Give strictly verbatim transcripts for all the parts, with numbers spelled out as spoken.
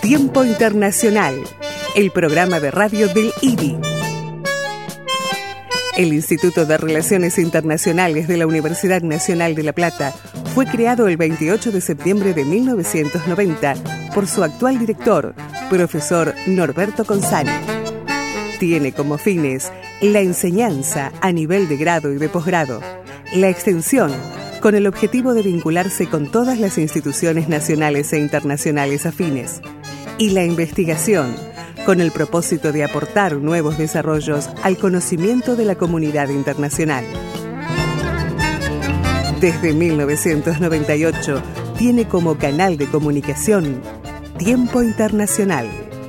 Tiempo Internacional, el programa de radio del I R I. El Instituto de Relaciones Internacionales de la Universidad Nacional de La Plata fue creado el veintiocho de septiembre de mil novecientos noventa por su actual director, profesor Norberto Consani. Tiene como fines la enseñanza a nivel de grado y de posgrado, la extensión con el objetivo de vincularse con todas las instituciones nacionales e internacionales afines, y la investigación con el propósito de aportar nuevos desarrollos al conocimiento de la comunidad internacional. Desde mil novecientos noventa y ocho tiene como canal de comunicación Tiempo Internacional.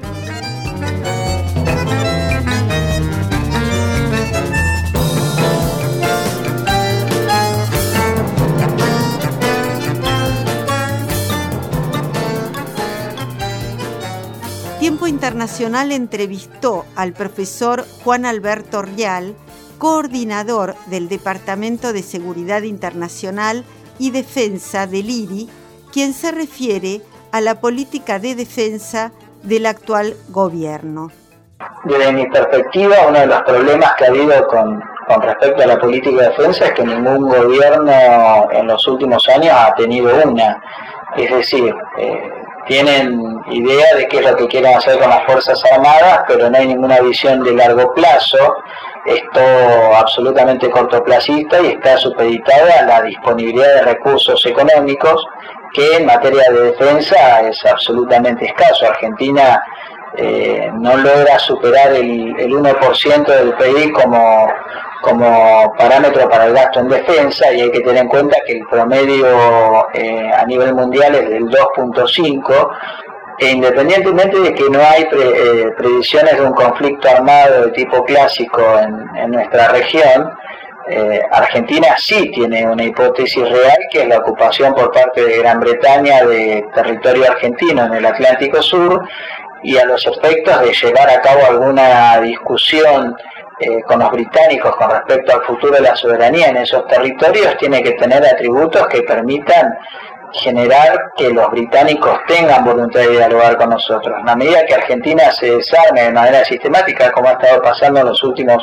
Tiempo Internacional entrevistó al profesor Juan Alberto Rial, coordinador del Departamento de Seguridad Internacional y Defensa del I R I, quien se refiere a la política de defensa del actual gobierno. Desde mi perspectiva, uno de los problemas que ha habido con, con respecto a la política de defensa es que ningún gobierno en los últimos años ha tenido una. Es decir, eh, tienen idea de qué es lo que quieren hacer con las Fuerzas Armadas, pero no hay ninguna visión de largo plazo. Es todo absolutamente cortoplacista y está supeditado a la disponibilidad de recursos económicos, que en materia de defensa es absolutamente escaso. Argentina eh, no logra superar el, el uno por ciento del P I B como, como parámetro para el gasto en defensa, y hay que tener en cuenta que el promedio eh, a nivel mundial es del dos punto cinco, e independientemente de que no hay pre, eh, previsiones de un conflicto armado de tipo clásico en, en nuestra región, eh, Argentina sí tiene una hipótesis real, que es la ocupación por parte de Gran Bretaña de territorio argentino en el Atlántico Sur, y a los efectos de llevar a cabo alguna discusión eh, con los británicos con respecto al futuro de la soberanía en esos territorios, tiene que tener atributos que permitan generar que los británicos tengan voluntad de dialogar con nosotros. En la medida que Argentina se desarme de manera sistemática, como ha estado pasando en los últimos,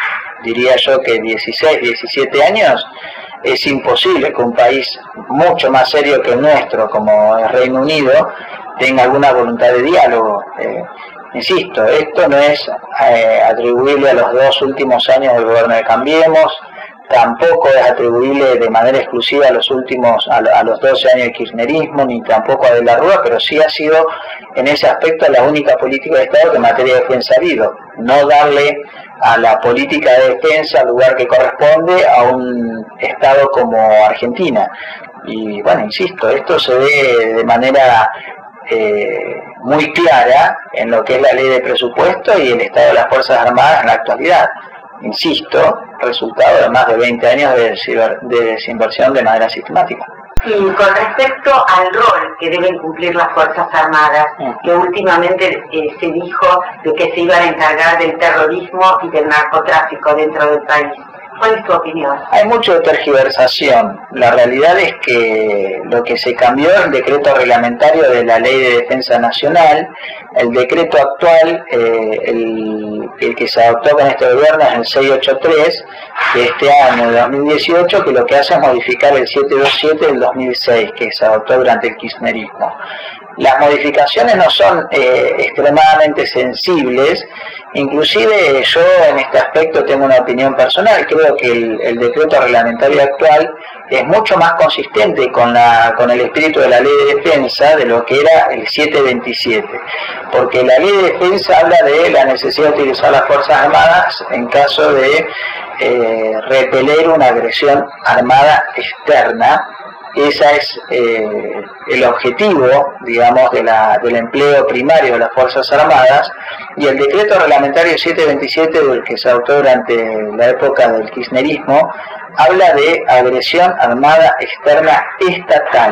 diría yo que dieciséis, diecisiete años, es imposible que un país mucho más serio que el nuestro, como el Reino Unido, tenga alguna voluntad de diálogo. Eh, insisto, esto no es eh, atribuible a los dos últimos años del gobierno de Cambiemos, tampoco es atribuible de manera exclusiva a los últimos, a, a los doce años de kirchnerismo, ni tampoco a De la Rúa, pero sí ha sido en ese aspecto la única política de Estado que en materia de defensa ha habido. No darle a la política de defensa el lugar que corresponde a un Estado como Argentina. Y bueno, insisto, esto se ve de manera eh, muy clara en lo que es la ley de presupuesto y el estado de las Fuerzas Armadas en la actualidad. Insisto, resultado de más de veinte años de, de desinversión de manera sistemática. Y con respecto al rol que deben cumplir las Fuerzas Armadas, que últimamente eh, se dijo de que se iban a encargar del terrorismo y del narcotráfico dentro del país, ¿cuál es tu opinión? Hay mucha tergiversación. La realidad es que lo que se cambió es el decreto reglamentario de la Ley de Defensa Nacional. El decreto actual, eh, el, el que se adoptó con este gobierno, es el seiscientos ochenta y tres de este año, de dos mil dieciocho, que lo que hace es modificar el setecientos veintisiete del dos mil seis, que se adoptó durante el kirchnerismo. Las modificaciones no son eh, extremadamente sensibles. Inclusive yo en este aspecto tengo una opinión personal. Creo que el, el decreto reglamentario actual es mucho más consistente con, la, con el espíritu de la ley de defensa de lo que era el setecientos veintisiete, porque la ley de defensa habla de la necesidad de utilizar las Fuerzas Armadas en caso de eh, repeler una agresión armada externa. Ese es eh, el objetivo, digamos, de la, del empleo primario de las Fuerzas Armadas, y el decreto reglamentario setecientos veintisiete, del que se adoptó durante la época del kirchnerismo, habla de agresión armada externa estatal.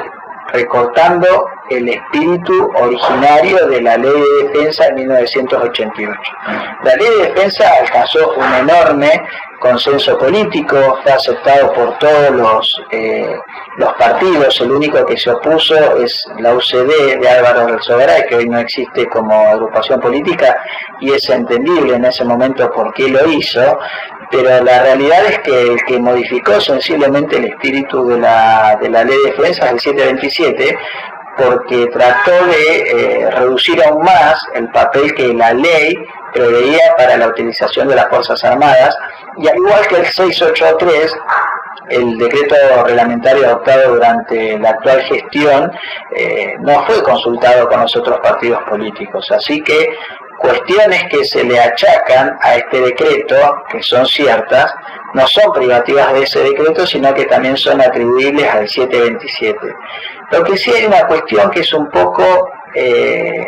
recortando el espíritu originario de la Ley de Defensa de mil novecientos ochenta y ocho. La Ley de Defensa alcanzó un enorme consenso político, fue aceptado por todos los, eh, los partidos. El único que se opuso es la U C D de Álvaro del Sogaray, que hoy no existe como agrupación política, y es entendible en ese momento por qué lo hizo, pero la realidad es que el que modificó sensiblemente el espíritu de la, de la Ley de Defensa es el setecientos veintisiete, porque trató de eh, reducir aún más el papel que la ley preveía para la utilización de las Fuerzas Armadas, y al igual que el seiscientos ochenta y tres, el decreto reglamentario adoptado durante la actual gestión eh, no fue consultado con los otros partidos políticos, así que cuestiones que se le achacan a este decreto, que son ciertas, no son privativas de ese decreto, sino que también son atribuibles al setecientos veintisiete. Lo que sí hay una cuestión que es un poco eh,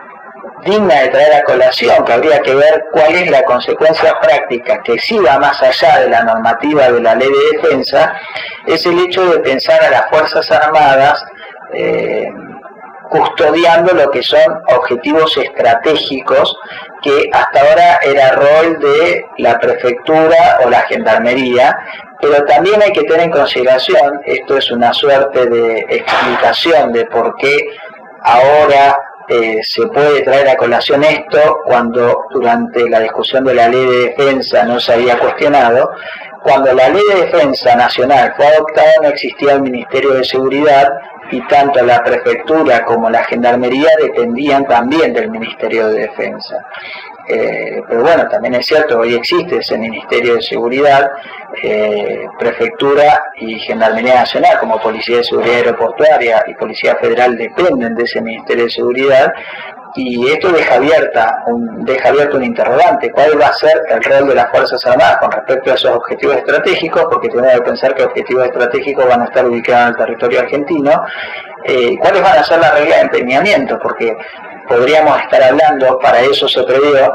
digna de traer a colación, que habría que ver cuál es la consecuencia práctica, que sí va más allá de la normativa de la Ley de Defensa, es el hecho de pensar a las Fuerzas Armadas eh, custodiando lo que son objetivos estratégicos que hasta ahora era rol de la prefectura o la gendarmería, pero también hay que tener en consideración, esto es una suerte de explicación de por qué ahora eh, se puede traer a colación esto cuando durante la discusión de la Ley de Defensa no se había cuestionado. Cuando la Ley de Defensa Nacional fue adoptada no existía el Ministerio de Seguridad, y tanto la prefectura como la gendarmería dependían también del Ministerio de Defensa. Eh, pero bueno, también es cierto, hoy existe ese Ministerio de Seguridad, eh, prefectura y Gendarmería Nacional, como Policía de Seguridad Aeroportuaria y Policía Federal dependen de ese Ministerio de Seguridad, y esto deja abierta un, deja abierto un interrogante: ¿cuál va a ser el rol de las Fuerzas Armadas con respecto a esos objetivos estratégicos? Porque tenemos que pensar que objetivos estratégicos van a estar ubicados en el territorio argentino. Eh, ¿Cuáles van a ser las reglas de empeñamiento? Porque podríamos estar hablando, para eso se previó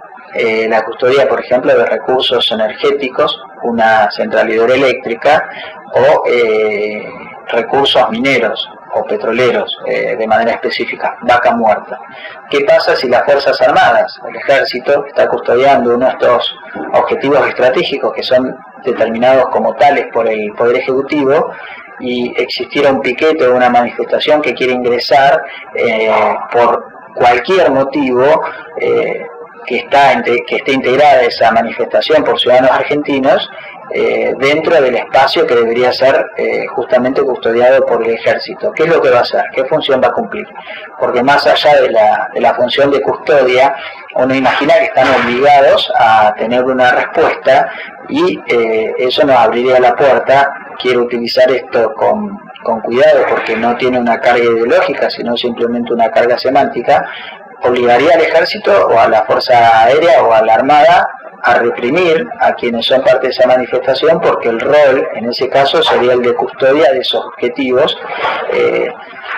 eh, la custodia, por ejemplo, de recursos energéticos, una central hidroeléctrica, o eh, recursos mineros o petroleros, eh, de manera específica, Vaca Muerta. ¿Qué pasa si las Fuerzas Armadas, el Ejército, está custodiando uno de estos objetivos estratégicos que son determinados como tales por el Poder Ejecutivo, y existiera un piquete o una manifestación que quiere ingresar eh, por cualquier motivo, eh, que, está, que esté integrada esa manifestación por ciudadanos argentinos, Eh, dentro del espacio que debería ser eh, justamente custodiado por el Ejército? ¿Qué es lo que va a hacer? ¿Qué función va a cumplir? Porque más allá de la, de la función de custodia, uno imagina que están obligados a tener una respuesta, y eh, eso nos abriría la puerta. Quiero utilizar esto con, con cuidado porque no tiene una carga ideológica, sino simplemente una carga semántica. Obligaría al Ejército o a la Fuerza Aérea o a la Armada a reprimir a quienes son parte de esa manifestación, porque el rol en ese caso sería el de custodia de esos objetivos, eh,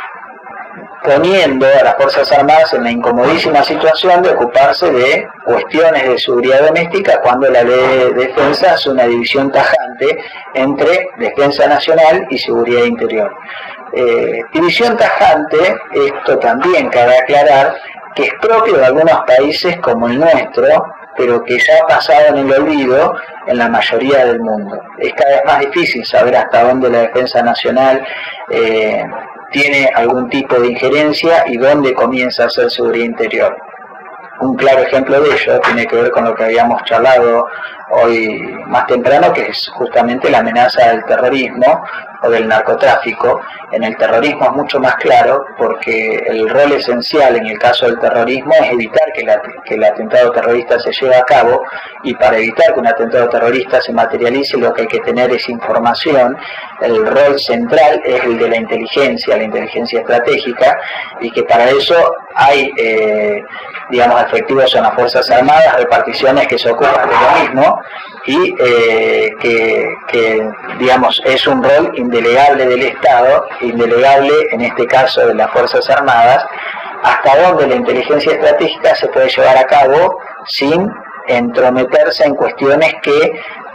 poniendo a las Fuerzas Armadas en la incomodísima situación de ocuparse de cuestiones de seguridad doméstica, cuando la Ley de Defensa hace una división tajante entre Defensa Nacional y Seguridad Interior. Eh, división tajante, esto también cabe aclarar, que es propio de algunos países como el nuestro, pero que ya ha pasado en el olvido en la mayoría del mundo. Es cada vez más difícil saber hasta dónde la defensa nacional eh, tiene algún tipo de injerencia y dónde comienza a ser seguridad interior. Un claro ejemplo de ello tiene que ver con lo que habíamos charlado hoy más temprano, que es justamente la amenaza del terrorismo o del narcotráfico. En el terrorismo es mucho más claro, porque el rol esencial en el caso del terrorismo es evitar que, la, que el atentado terrorista se lleve a cabo, y para evitar que un atentado terrorista se materialice lo que hay que tener es información. El rol central es el de la inteligencia, la inteligencia estratégica, y que para eso hay, eh, digamos, efectivos en las Fuerzas Armadas, reparticiones que se ocupan de lo mismo, y eh, que, que, digamos, es un rol indelegable del Estado, indelegable en este caso de las Fuerzas Armadas, hasta donde la inteligencia estratégica se puede llevar a cabo sin entrometerse en cuestiones que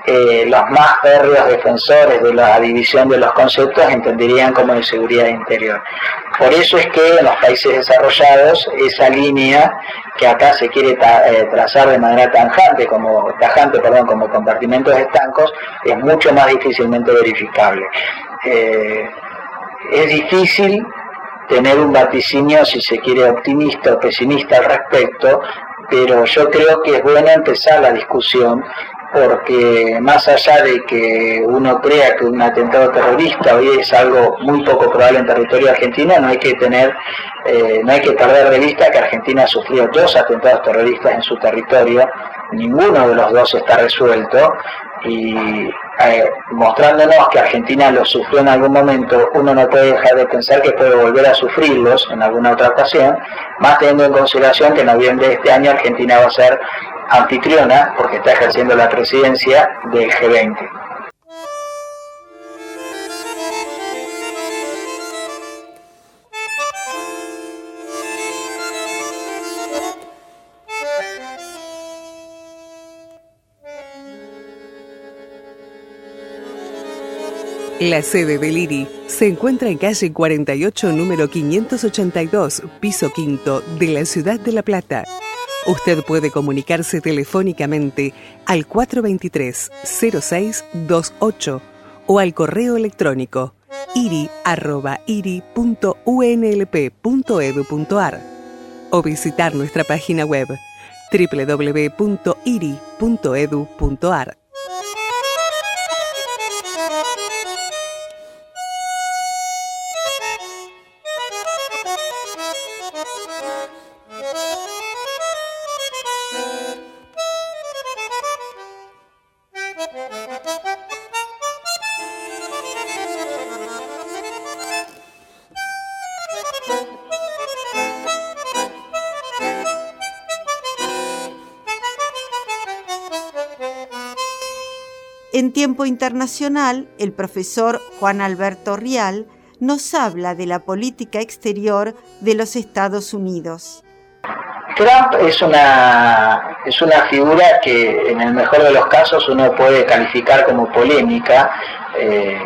eh, los más férreos defensores de la división de los conceptos entenderían como de seguridad interior. Por eso es que en los países desarrollados esa línea que acá se quiere ta, eh, trazar de manera tajante como, tajante, perdón, como compartimentos estancos, es mucho más difícilmente verificable. Eh, es difícil tener un vaticinio, si se quiere, optimista o pesimista al respecto, pero yo creo que es bueno empezar la discusión, porque más allá de que uno crea que un atentado terrorista hoy es algo muy poco probable en territorio argentino, no hay que tener, eh, no hay que perder de vista que Argentina ha sufrido dos atentados terroristas en su territorio, ninguno de los dos está resuelto, y eh, mostrándonos que Argentina los sufrió en algún momento, uno no puede dejar de pensar que puede volver a sufrirlos en alguna otra ocasión, más teniendo en consideración que en noviembre de este año Argentina va a ser anfitriona, porque está ejerciendo la presidencia del G veinte. La sede del I R I se encuentra en calle cuarenta y ocho, número quinientos ochenta y dos, piso quinto, de la ciudad de La Plata. Usted puede comunicarse telefónicamente al cuatro dos tres, cero seis dos ocho o al correo electrónico iri arroba iri punto u n l p punto e d u punto a r o visitar nuestra página web doble u doble u doble u punto iri punto e d u punto a r. En Tiempo Internacional, el profesor Juan Alberto Rial nos habla de la política exterior de los Estados Unidos. Trump es una, es una figura que en el mejor de los casos uno puede calificar como polémica, eh,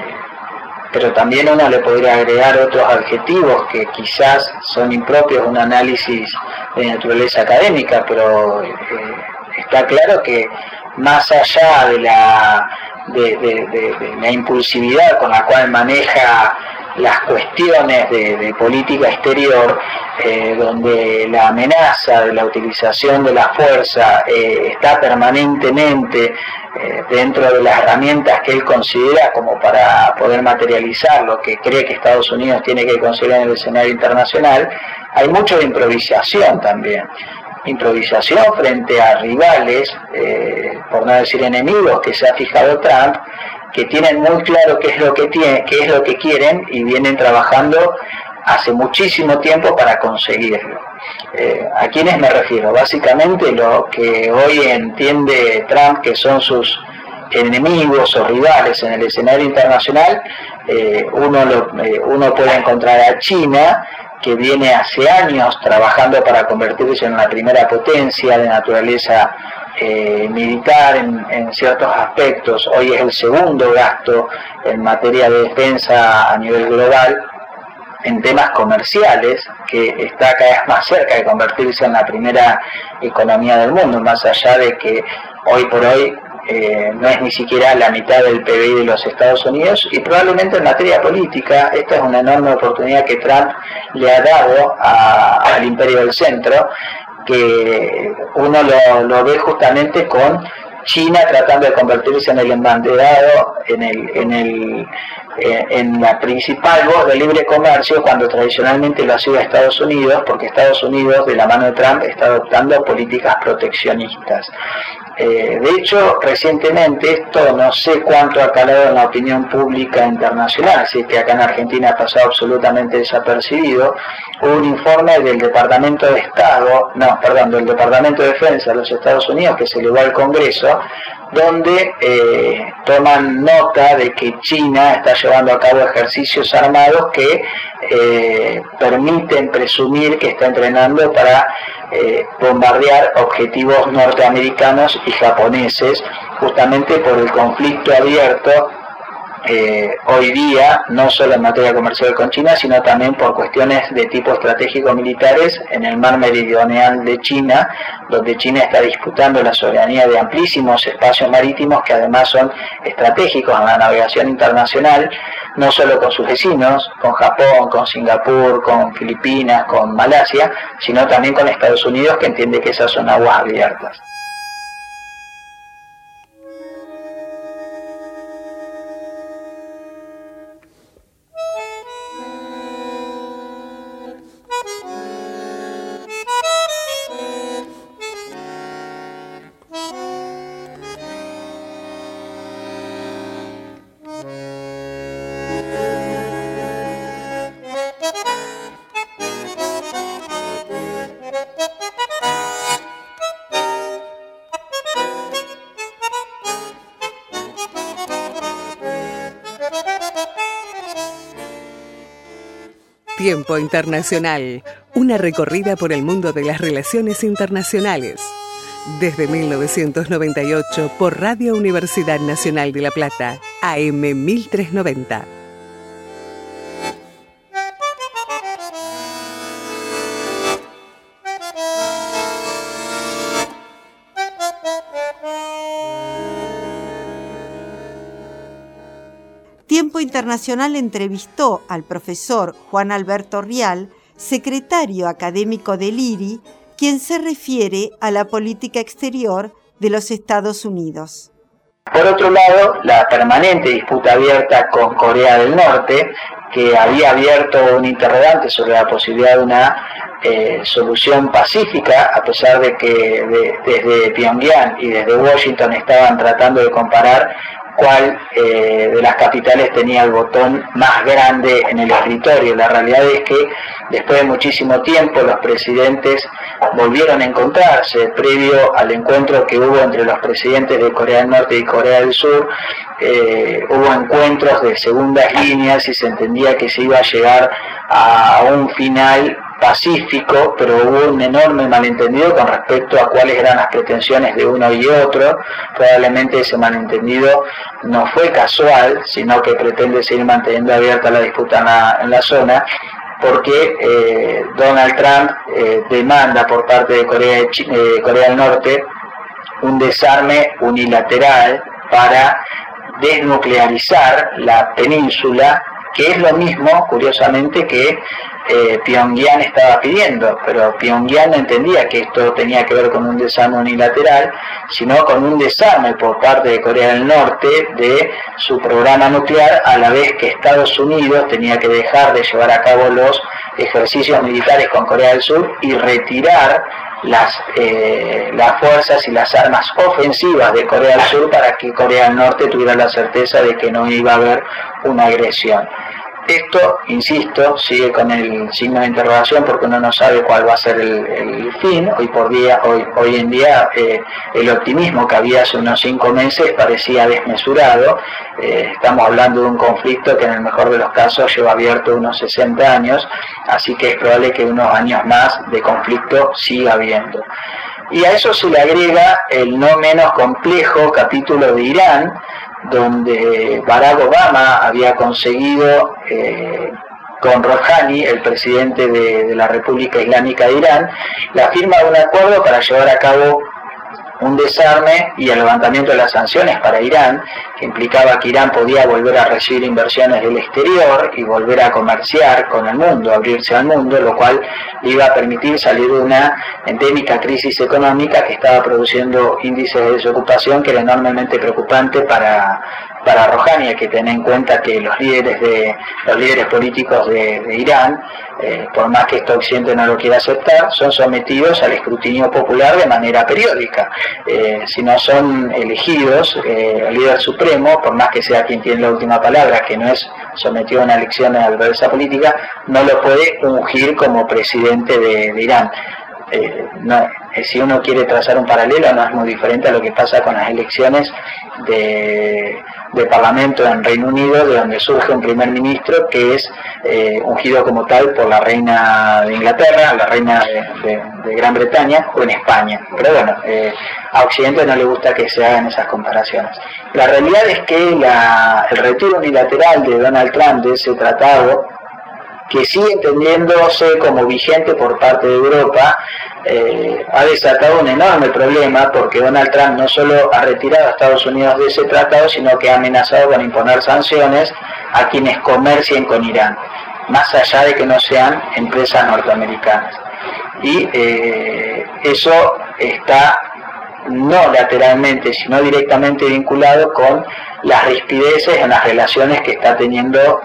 pero también uno le podría agregar otros adjetivos que quizás son impropios de un análisis de naturaleza académica, pero eh, está claro que más allá de la, de, de, de, de la impulsividad con la cual maneja las cuestiones de, de política exterior, eh, donde la amenaza de la utilización de la fuerza eh, está permanentemente eh, dentro de las herramientas que él considera como para poder materializar lo que cree que Estados Unidos tiene que considerar en el escenario internacional, hay mucho de improvisación también. Improvisación frente a rivales, eh, por no decir enemigos, que se ha fijado Trump, que tienen muy claro qué es lo que tienen, qué es lo que quieren y vienen trabajando hace muchísimo tiempo para conseguirlo. Eh, ¿A quiénes me refiero? Básicamente lo que hoy entiende Trump que son sus enemigos o rivales en el escenario internacional, eh, uno, lo, eh, uno puede encontrar a China, que viene hace años trabajando para convertirse en la primera potencia de naturaleza eh, militar en, en ciertos aspectos. Hoy es el segundo gasto en materia de defensa a nivel global en temas comerciales, que está cada vez más cerca de convertirse en la primera economía del mundo, más allá de que hoy por hoy Eh, no es ni siquiera la mitad del P B I de los Estados Unidos, y probablemente en materia política esta es una enorme oportunidad que Trump le ha dado a, al imperio del centro, que uno lo, lo ve justamente con China tratando de convertirse en el embanderado, en el, en el en la principal voz del libre comercio, cuando tradicionalmente lo ha sido Estados Unidos, porque Estados Unidos, de la mano de Trump, está adoptando políticas proteccionistas. Eh, de hecho, recientemente, esto no sé cuánto ha calado en la opinión pública internacional, así que acá en Argentina ha pasado absolutamente desapercibido, hubo un informe del Departamento de Estado, no, perdón, del Departamento de Defensa de los Estados Unidos, que se elevó al Congreso, donde eh, toman nota de que China está llevando a cabo ejercicios armados que eh, permiten presumir que está entrenando para eh, bombardear objetivos norteamericanos y japoneses justamente por el conflicto abierto Eh, hoy día, no solo en materia comercial con China, sino también por cuestiones de tipo estratégico militares en el mar meridional de China, donde China está disputando la soberanía de amplísimos espacios marítimos que además son estratégicos en la navegación internacional, no solo con sus vecinos, con Japón, con Singapur, con Filipinas, con Malasia, sino también con Estados Unidos, que entiende que esas son aguas abiertas. Tiempo Internacional, una recorrida por el mundo de las relaciones internacionales. Desde mil novecientos noventa y ocho por Radio Universidad Nacional de La Plata, A M mil trescientos noventa. Tiempo Internacional entrevistó al profesor Juan Alberto Rial, secretario académico del I R I, quien se refiere a la política exterior de los Estados Unidos. Por otro lado, la permanente disputa abierta con Corea del Norte, que había abierto un interrogante sobre la posibilidad de una eh, solución pacífica, a pesar de que de, desde Pyongyang y desde Washington estaban tratando de comparar cuál eh, de las capitales tenía el botón más grande en el escritorio. La realidad es que después de muchísimo tiempo los presidentes volvieron a encontrarse. Previo al encuentro que hubo entre los presidentes de Corea del Norte y Corea del Sur, eh, hubo encuentros de segundas líneas y se entendía que se iba a llegar a un final pacífico, pero hubo un enorme malentendido con respecto a cuáles eran las pretensiones de uno y otro. Probablemente ese malentendido no fue casual, sino que pretende seguir manteniendo abierta la disputa en la, en la zona, porque eh, Donald Trump eh, demanda por parte de Corea, de China, eh, Corea del Norte un desarme unilateral para desnuclearizar la península, que es lo mismo, curiosamente, que eh, Pyongyang estaba pidiendo, pero Pyongyang no entendía que esto tenía que ver con un desarme unilateral, sino con un desarme por parte de Corea del Norte de su programa nuclear, a la vez que Estados Unidos tenía que dejar de llevar a cabo los ejercicios militares con Corea del Sur y retirar las, eh, las fuerzas y las armas ofensivas de Corea del Sur para que Corea del Norte tuviera la certeza de que no iba a haber una agresión. Esto, insisto, sigue con el signo de interrogación porque uno no sabe cuál va a ser el, el fin. Hoy por día, hoy, hoy en día, eh, el optimismo que había hace unos cinco meses parecía desmesurado. Eh, estamos hablando de un conflicto que en el mejor de los casos lleva abierto unos sesenta años, así que es probable que unos años más de conflicto siga habiendo. Y a eso se le agrega el no menos complejo capítulo de Irán, donde Barack Obama había conseguido eh, con Rouhani, el presidente de, de la República Islámica de Irán, la firma de un acuerdo para llevar a cabo un desarme y el levantamiento de las sanciones para Irán, que implicaba que Irán podía volver a recibir inversiones del exterior y volver a comerciar con el mundo, abrirse al mundo, lo cual le iba a permitir salir de una endémica crisis económica que estaba produciendo índices de desocupación que era enormemente preocupante para para Rouhani. Hay que tener en cuenta que los líderes de los líderes políticos de, de Irán, eh, por más que esto Occidente no lo quiera aceptar, son sometidos al escrutinio popular de manera periódica. Eh, si no son elegidos, eh, el líder supremo, por más que sea quien tiene la última palabra, que no es sometido a una elección adversa política, no lo puede ungir como presidente de, de Irán. Eh, no, eh, si uno quiere trazar un paralelo, no es muy diferente a lo que pasa con las elecciones de de parlamento en Reino Unido, de donde surge un primer ministro que es eh, ungido como tal por la reina de Inglaterra, la reina de, de, de Gran Bretaña, o en España. Pero bueno, eh, a Occidente no le gusta que se hagan esas comparaciones. La realidad es que la, el retiro unilateral de Donald Trump de ese tratado, que sigue entendiéndose como vigente por parte de Europa, eh, ha desatado un enorme problema, porque Donald Trump no solo ha retirado a Estados Unidos de ese tratado, sino que ha amenazado con imponer sanciones a quienes comercien con Irán, más allá de que no sean empresas norteamericanas. Y eh, eso está no lateralmente, sino directamente vinculado con las rispideces en las relaciones que está teniendo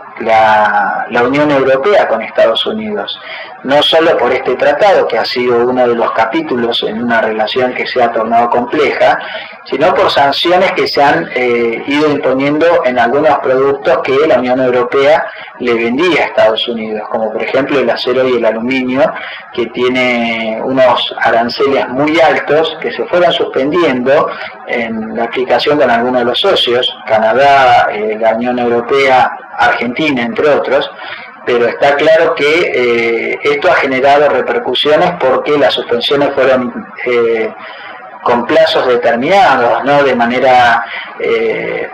la, la Unión Europea con Estados Unidos. No solo por este tratado, que ha sido uno de los capítulos en una relación que se ha tornado compleja, sino por sanciones que se han eh, ido imponiendo en algunos productos que la Unión Europea le vendía a Estados Unidos, como por ejemplo el acero y el aluminio, que tiene unos aranceles muy altos que se fueron suspendiendo en la aplicación con algunos de los socios, Canadá, eh, la Unión Europea, Argentina, entre otros. Pero está claro que eh, esto ha generado repercusiones, porque las suspensiones fueron eh, con plazos determinados, no de manera, eh,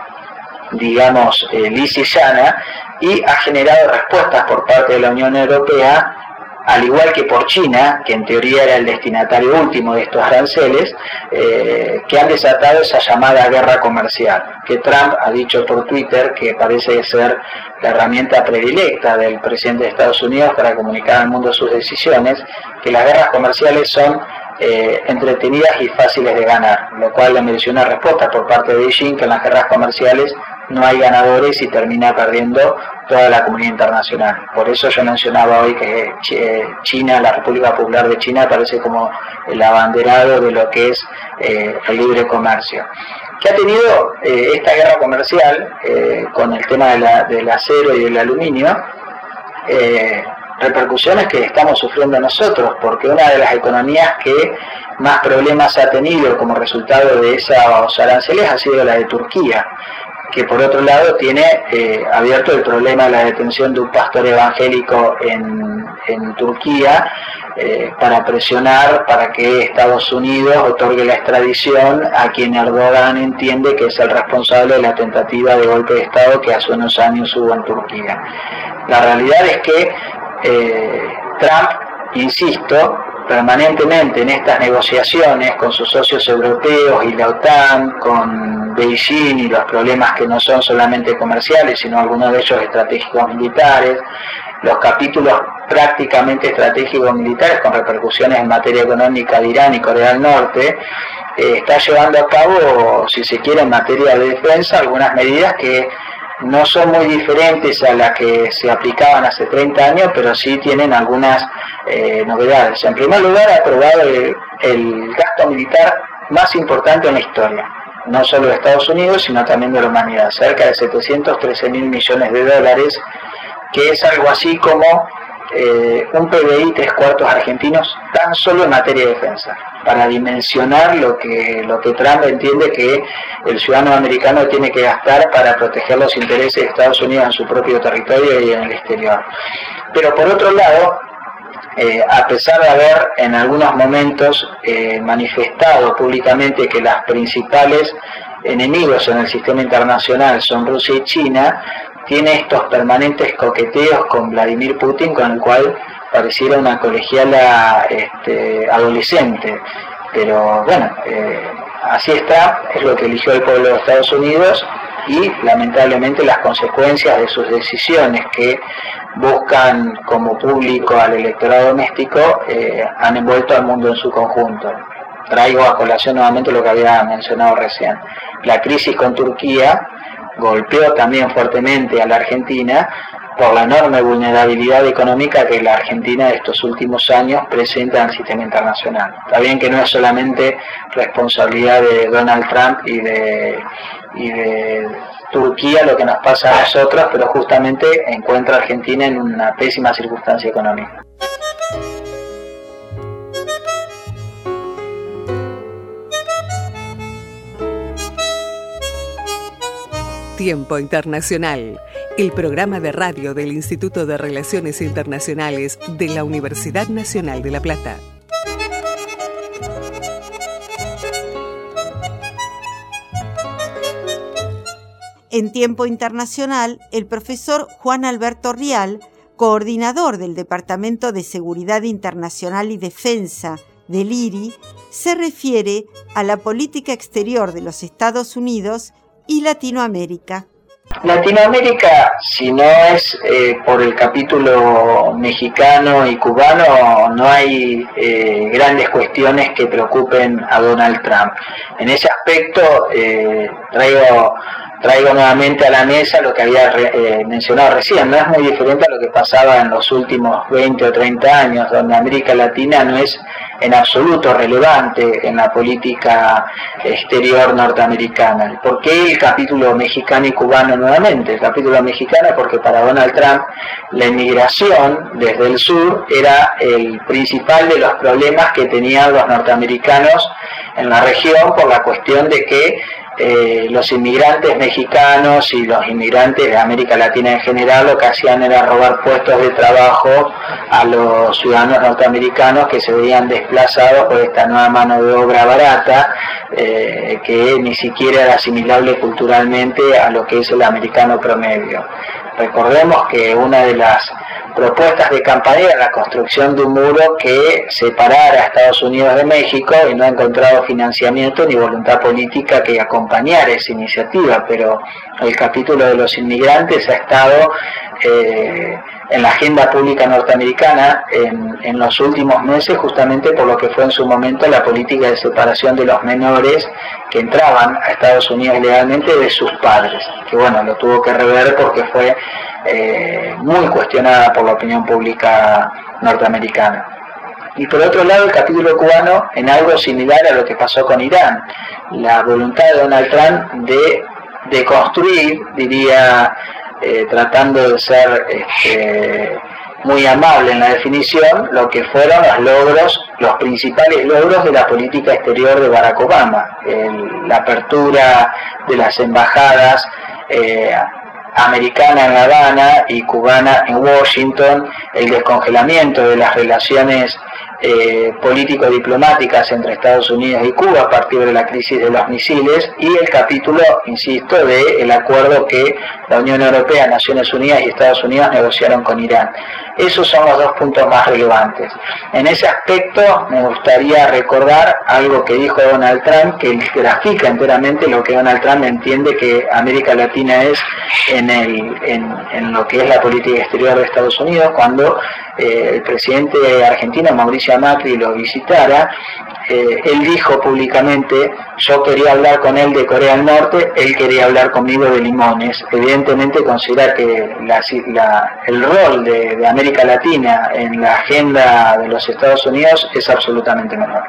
digamos, eh, lisa y llana, y ha generado respuestas por parte de la Unión Europea, al igual que por China, que en teoría era el destinatario último de estos aranceles, eh, que han desatado esa llamada guerra comercial, que Trump ha dicho por Twitter que parece ser la herramienta predilecta del presidente de Estados Unidos para comunicar al mundo sus decisiones, que las guerras comerciales son eh, entretenidas y fáciles de ganar, lo cual le mereció una respuesta por parte de Beijing, que en las guerras comerciales no hay ganadores y termina perdiendo toda la comunidad internacional. Por eso yo mencionaba hoy que China, la República Popular de China, parece como el abanderado de lo que es eh, el libre comercio. Que ha tenido eh, esta guerra comercial eh, con el tema de la, del acero y del aluminio, eh, repercusiones que estamos sufriendo nosotros, porque una de las economías que más problemas ha tenido como resultado de esos aranceles ha sido la de Turquía, que por otro lado tiene eh, abierto el problema de la detención de un pastor evangélico en, en Turquía, eh, para presionar para que Estados Unidos otorgue la extradición a quien Erdogan entiende que es el responsable de la tentativa de golpe de Estado que hace unos años hubo en Turquía. La realidad es que eh, Trump, insisto, permanentemente en estas negociaciones con sus socios europeos y la OTAN, con Beijing y los problemas que no son solamente comerciales, sino algunos de ellos estratégicos militares, los capítulos prácticamente estratégicos militares con repercusiones en materia económica de Irán y Corea del Norte, eh, está llevando a cabo, si se quiere, en materia de defensa, algunas medidas que no son muy diferentes a las que se aplicaban hace treinta años, pero sí tienen algunas eh, novedades. En primer lugar, ha aprobado el, el gasto militar más importante en la historia, no solo de Estados Unidos, sino también de la humanidad, cerca de setecientos trece mil millones de dólares, que es algo así como eh, un P B I tres cuartos argentinos, tan solo en materia de defensa, para dimensionar lo que, lo que Trump entiende que el ciudadano americano tiene que gastar para proteger los intereses de Estados Unidos en su propio territorio y en el exterior. Pero por otro lado, eh, a pesar de haber en algunos momentos eh, manifestado públicamente que las principales enemigos en el sistema internacional son Rusia y China, tiene estos permanentes coqueteos con Vladimir Putin, con el cual pareciera una colegiala este, adolescente. Pero bueno, eh, así está, es lo que eligió el pueblo de Estados Unidos, y lamentablemente las consecuencias de sus decisiones, que buscan como público al electorado doméstico, eh, han envuelto al mundo en su conjunto. Traigo a colación nuevamente lo que había mencionado recién. La crisis con Turquía golpeó también fuertemente a la Argentina por la enorme vulnerabilidad económica que la Argentina de estos últimos años presenta en el sistema internacional. Está bien que no es solamente responsabilidad de Donald Trump y de, y de Turquía lo que nos pasa a nosotros, pero justamente encuentra a Argentina en una pésima circunstancia económica. Tiempo Internacional, el programa de radio del Instituto de Relaciones Internacionales de la Universidad Nacional de La Plata. En Tiempo Internacional, el profesor Juan Alberto Rial, coordinador del Departamento de Seguridad Internacional y Defensa del I R I, se refiere a la política exterior de los Estados Unidos y Latinoamérica. Latinoamérica, si no es eh, por el capítulo mexicano y cubano, no hay eh, grandes cuestiones que preocupen a Donald Trump. En ese aspecto, eh, traigo, traigo nuevamente a la mesa lo que había eh, mencionado recién. No es muy diferente a lo que pasaba en los últimos veinte o treinta años, donde América Latina no es en absoluto relevante en la política exterior norteamericana. ¿Por qué el capítulo mexicano y cubano nuevamente? El capítulo mexicano porque para Donald Trump la inmigración desde el sur era el principal de los problemas que tenían los norteamericanos en la región, por la cuestión de que Eh, los inmigrantes mexicanos y los inmigrantes de América Latina en general lo que hacían era robar puestos de trabajo a los ciudadanos norteamericanos que se veían desplazados por esta nueva mano de obra barata eh, que ni siquiera era asimilable culturalmente a lo que es el americano promedio. Recordemos que una de las propuestas de campaña era la construcción de un muro que separara a Estados Unidos de México, y no ha encontrado financiamiento ni voluntad política que acompañara esa iniciativa, pero el capítulo de los inmigrantes ha estado eh, en la agenda pública norteamericana en, en los últimos meses, justamente por lo que fue en su momento la política de separación de los menores que entraban a Estados Unidos legalmente de sus padres, que bueno, lo tuvo que rever porque fue eh, muy cuestionada por la opinión pública norteamericana. Y por otro lado, el capítulo cubano en algo similar a lo que pasó con Irán, la voluntad de Donald Trump de, de construir, diría, eh, tratando de ser este, muy amable en la definición, lo que fueron los logros, los principales logros de la política exterior de Barack Obama, el, la apertura de las embajadas eh, americana en La Habana y cubana en Washington, el descongelamiento de las relaciones eh, político-diplomáticas entre Estados Unidos y Cuba a partir de la crisis de los misiles, y el capítulo, insisto, del acuerdo que la Unión Europea, Naciones Unidas y Estados Unidos negociaron con Irán. Esos son los dos puntos más relevantes. En ese aspecto me gustaría recordar algo que dijo Donald Trump, que grafica enteramente lo que Donald Trump entiende que América Latina es en, el, en, en lo que es la política exterior de Estados Unidos. Cuando eh, el presidente argentino, Mauricio Macri, lo visitara, eh, él dijo públicamente: yo quería hablar con él de Corea del Norte, él quería hablar conmigo de limones. Evidentemente considera que la, la, el rol de, de América Latina en la agenda de los Estados Unidos es absolutamente menor.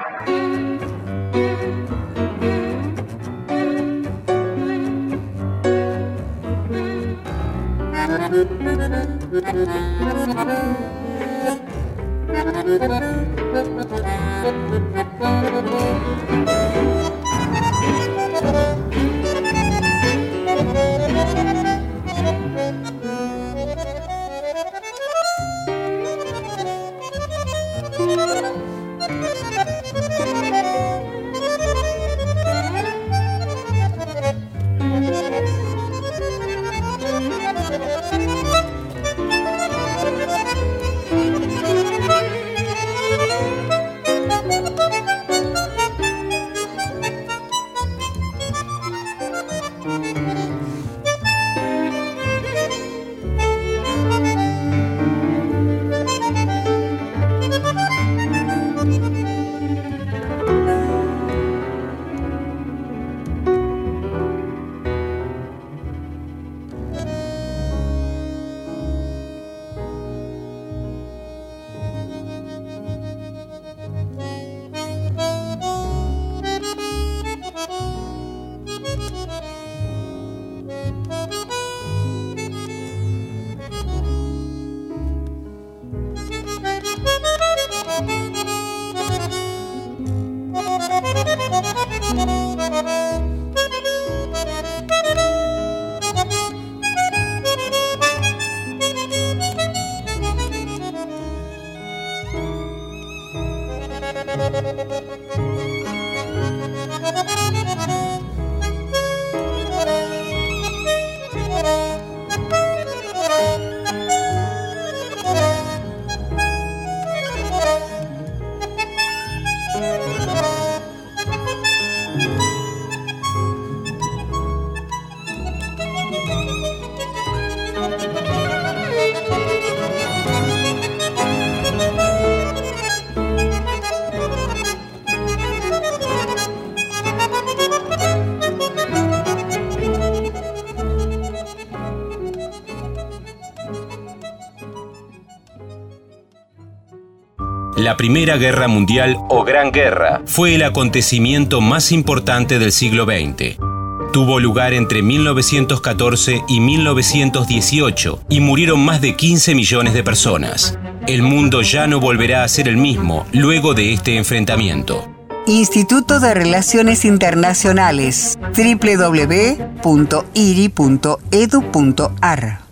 La Primera Guerra Mundial o Gran Guerra fue el acontecimiento más importante del siglo veinte. Tuvo lugar entre mil novecientos catorce y mil novecientos dieciocho y murieron más de quince millones de personas. El mundo ya no volverá a ser el mismo luego de este enfrentamiento. Instituto de Relaciones Internacionales, doble u doble u doble u punto i r i punto e d u punto a r